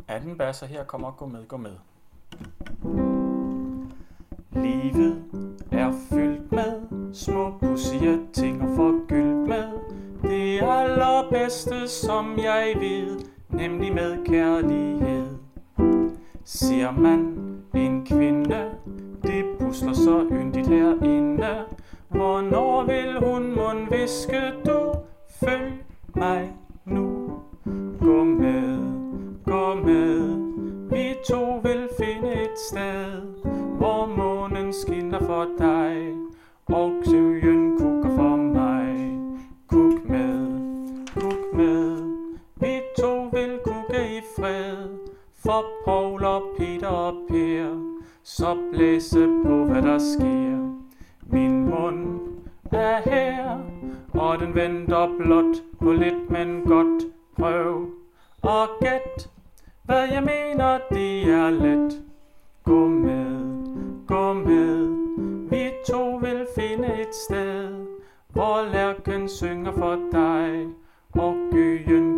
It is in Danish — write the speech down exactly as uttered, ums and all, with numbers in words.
atten basser her kommer gå med, gå med. Livet er fyldt med små pudsige ting og forgyldt med det allerbedste, som jeg ved, nemlig med kærlighed. Ser man en kvinde, det pusler så yndigt herinde, hvornår vil hun mund viske du, følg mig nu. Gå med, gå med, vi to vil finde et sted, hvor månen skinner for dig, og søen kukker for mig. Kuk med, kuk med, vi to vil kukke i fred, for Paul og Peter og Per, så blæse på hvad der sker. Min mund er her, og den venter blot på lidt, men godt. Prøv og gæt, hvad jeg mener, det er let. Gå med, gå med, vi to vil finde et sted, hvor lærken synger for dig, og gøen